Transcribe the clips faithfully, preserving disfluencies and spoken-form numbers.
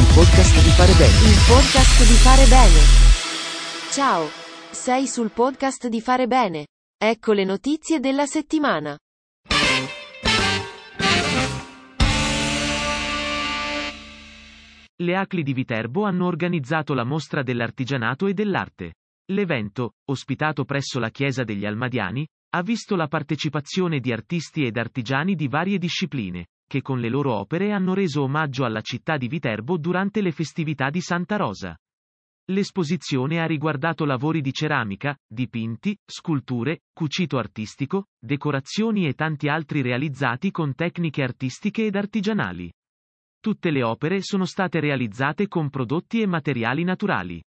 podcast di fare bene. Il podcast di fare bene. Ciao, sei sul podcast di fare bene. Ecco le notizie della settimana. Le A C L I di Viterbo hanno organizzato la mostra dell'artigianato e dell'arte. L'evento, ospitato presso la chiesa degli Almadiani, ha visto la partecipazione di artisti ed artigiani di varie discipline, che con le loro opere hanno reso omaggio alla città di Viterbo durante le festività di Santa Rosa. L'esposizione ha riguardato lavori di ceramica, dipinti, sculture, cucito artistico, decorazioni e tanti altri realizzati con tecniche artistiche ed artigianali. Tutte le opere sono state realizzate con prodotti e materiali naturali.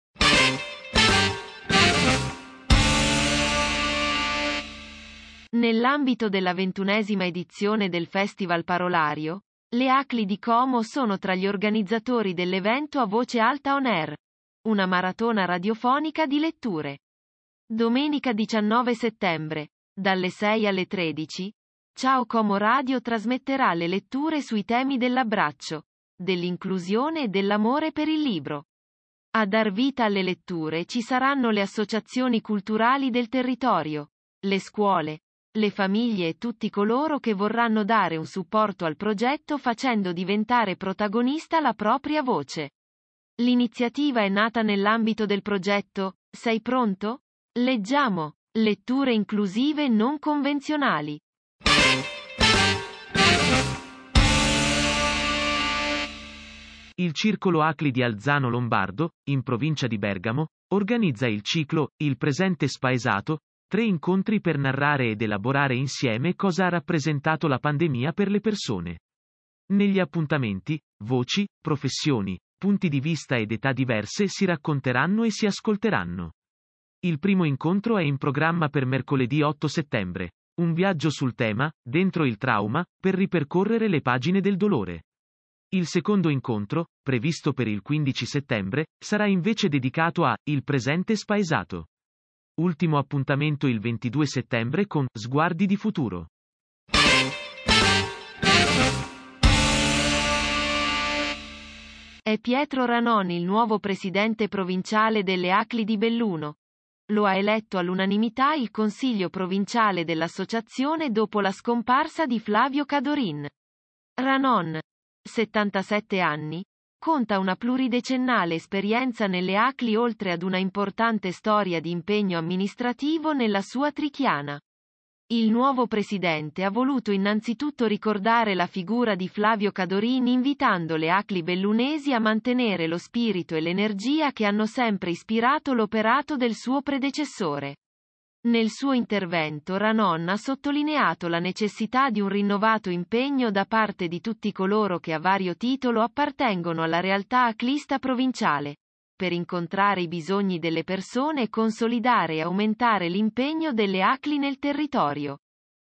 Nell'ambito della ventunesima edizione del Festival Parolario, le A C L I di Como sono tra gli organizzatori dell'evento A Voce Alta On Air, una maratona radiofonica di letture. Domenica diciannove settembre, dalle sei alle tredici, Ciao Como Radio trasmetterà le letture sui temi dell'abbraccio, dell'inclusione e dell'amore per il libro. A dar vita alle letture ci saranno le associazioni culturali del territorio, le scuole, le famiglie e tutti coloro che vorranno dare un supporto al progetto facendo diventare protagonista la propria voce. L'iniziativa è nata nell'ambito del progetto Sei pronto? Leggiamo, letture inclusive non convenzionali. Il Circolo A C L I di Alzano Lombardo, in provincia di Bergamo, organizza il ciclo Il presente spaesato, tre incontri per narrare ed elaborare insieme cosa ha rappresentato la pandemia per le persone. Negli appuntamenti, voci, professioni, punti di vista ed età diverse si racconteranno e si ascolteranno. Il primo incontro è in programma per mercoledì otto settembre, un viaggio sul tema, dentro il trauma, per ripercorrere le pagine del dolore. Il secondo incontro, previsto per il quindici settembre, sarà invece dedicato a Il presente spaesato. Ultimo appuntamento il ventidue settembre con Sguardi di futuro. È Pietro Ranon il nuovo presidente provinciale delle A C L I di Belluno. Lo ha eletto all'unanimità il Consiglio provinciale dell'associazione dopo la scomparsa di Flavio Cadorin. Ranon, settantasette anni, conta una pluridecennale esperienza nelle A C L I oltre ad una importante storia di impegno amministrativo nella sua trichiana. Il nuovo presidente ha voluto innanzitutto ricordare la figura di Flavio Cadorin invitando le A C L I bellunesi a mantenere lo spirito e l'energia che hanno sempre ispirato l'operato del suo predecessore. Nel suo intervento Ranon ha sottolineato la necessità di un rinnovato impegno da parte di tutti coloro che a vario titolo appartengono alla realtà aclista provinciale, per incontrare i bisogni delle persone e consolidare e aumentare l'impegno delle A C L I nel territorio.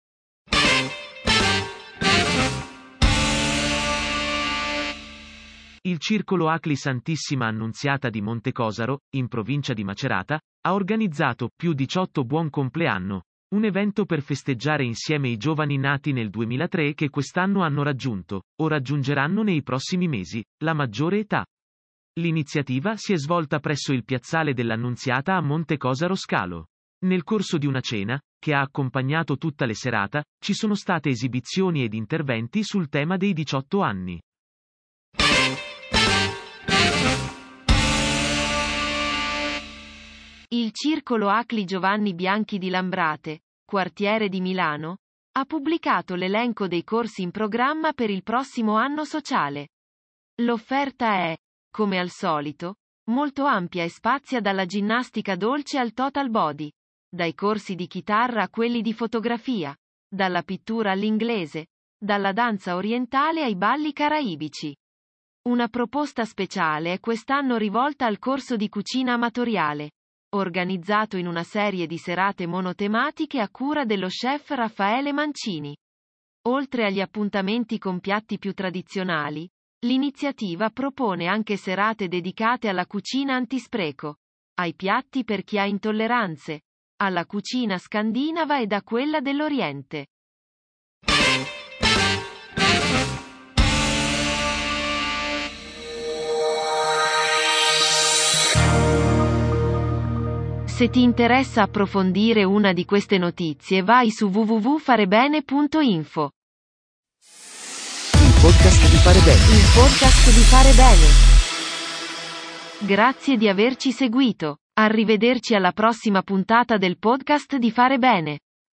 Il Circolo A C L I Santissima Annunziata di Montecosaro, in provincia di Macerata, ha organizzato più diciotto Buon compleanno, un evento per festeggiare insieme i giovani nati nel duemilatré che quest'anno hanno raggiunto, o raggiungeranno nei prossimi mesi, la maggiore età. L'iniziativa si è svolta presso il piazzale dell'Annunziata a Montecosaro Scalo. Nel corso di una cena, che ha accompagnato tutta la serata, ci sono state esibizioni ed interventi sul tema dei diciotto anni. Il Circolo A C L I Giovanni Bianchi di Lambrate, quartiere di Milano, ha pubblicato l'elenco dei corsi in programma per il prossimo anno sociale. L'offerta è, come al solito, molto ampia e spazia dalla ginnastica dolce al total body, dai corsi di chitarra a quelli di fotografia, dalla pittura all'inglese, dalla danza orientale ai balli caraibici. Una proposta speciale è quest'anno rivolta al corso di cucina amatoriale, organizzato in una serie di serate monotematiche a cura dello chef Raffaele Mancini. Oltre agli appuntamenti con piatti più tradizionali, l'iniziativa propone anche serate dedicate alla cucina antispreco, ai piatti per chi ha intolleranze, alla cucina scandinava ed a quella dell'Oriente. Se ti interessa approfondire una di queste notizie, vai su w w w punto farebene punto info. Il podcast di Fare Bene. Il podcast di Fare Bene. Grazie di averci seguito. Arrivederci alla prossima puntata del podcast di Fare Bene.